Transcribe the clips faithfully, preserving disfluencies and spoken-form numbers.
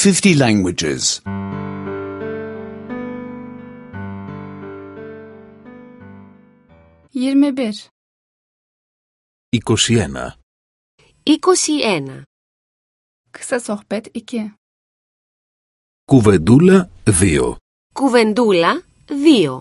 fifty languages. yirmi bir. είκοσι ένα. είκοσι ένα. Kısa sohbet iki. Κουβεντούλα δύο. Κουβεντούλα δύο.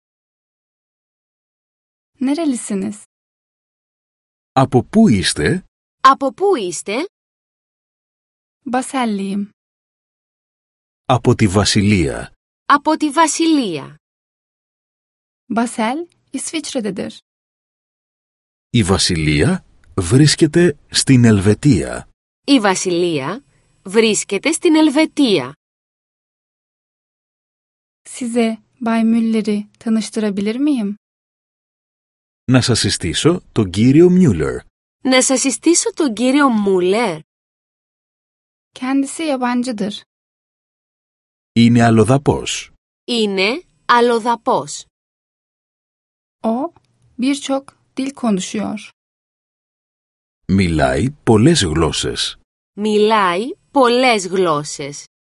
Nerelisiniz? Από πού είστε? Από πού είστε? Baselliyim. Από τη Βασιλεία. Από τη Βασιλεία. Basel, İsviçre'dedir. Η Βασιλεία βρίσκεται στην Ελβετία. Η Βασιλεία βρίσκεται στην Ελβετία. Size Bay Müller'i tanıştırabilir miyim? Να σας συστήσω τον κύριο Μιούλερ. Να σας συστήσω τον κύριο Μούλερ. Kendisi yabancıdır. Είναι αλλοδαπός. Είναι αλλοδαπός. O birçok dil konuşuyor. Μιλάει πολλές γλώσσες. Μιλάει πολλές γλώσσες.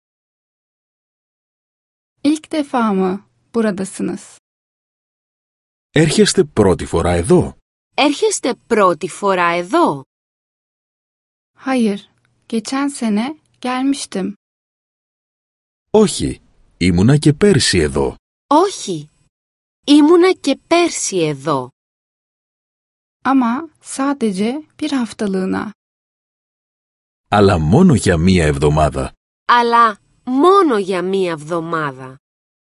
İlk defa mı buradasınız? Έρχεστε πρώτη φορά εδώ? Έρχεστε πρώτη φορά εδώ? Hayır, geçen sene gelmiştim. Όχι, ήμουνα και πέρσι εδώ. Όχι, ήμουνα και πέρσι εδώ. Ama sadece bir haftalığına. Αλλά μόνο για μία εβδομάδα. Αλλά μόνο για μία εβδομάδα.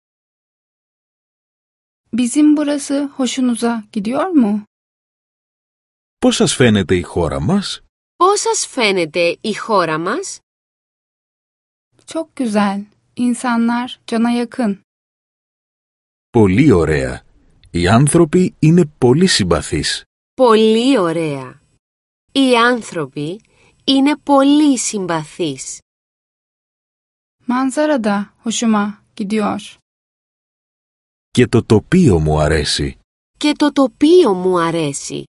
Bizim burası hoşunuza gidiyor mu? Πώς σας φαίνεται η χώρα μας? Πώς σας φαίνεται η χώρα μας? Çok güzel. İnsanlar cana yakın. Πολύ ωραία. Οι άνθρωποι είναι πολύ συμπαθείς. Πολύ ωραία. Οι άνθρωποι είναι πολύ συμπαθείς. Manzara da hoşuma gidiyor. Και το τοπίο μου αρέσει. Και το τοπίο μου αρέσει.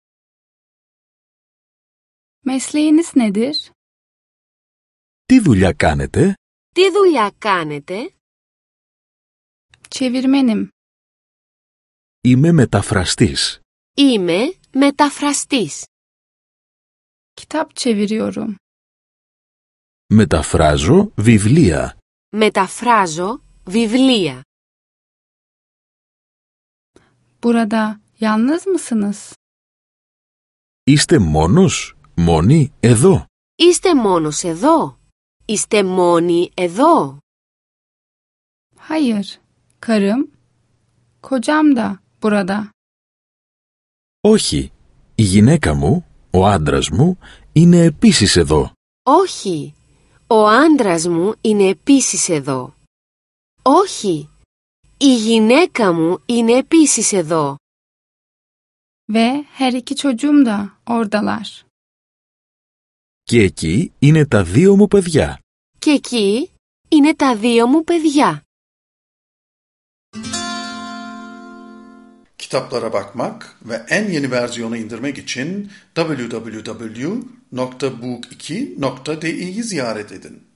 Mesleğiniz nedir? Τι δουλειά κάνετε? Τι δουλειά κάνετε? Çevirmenim. Είμαι μεταφραστής. Είμαι μεταφραστής. Kitap çeviriyorum. Μεταφράζω βιβλία. Μεταφράζω βιβλία. Burada yalnız mısınız? Είστε μόνος, μόνοι εδώ? Είστε μόνος εδώ? Είστε μόνοι εδώ? Hayır, karım, kocam da burada. Όχι, η γυναίκα μου, ο άντρας μου, είναι επίσης εδώ. Όχι, ο άντρας μου είναι επίσης εδώ. Όχι, η γυναίκα μου είναι επίσης εδώ. Ve her iki çocuğum da oradalar. Και εκεί είναι τα δύο μου παιδιά. Και εκεί είναι τα δύο μου παιδιά. Kitaplara bakmak ve en yeni versiyonu indirmek için double-u double-u double-u nokta book iki nokta di'yi ziyaret edin.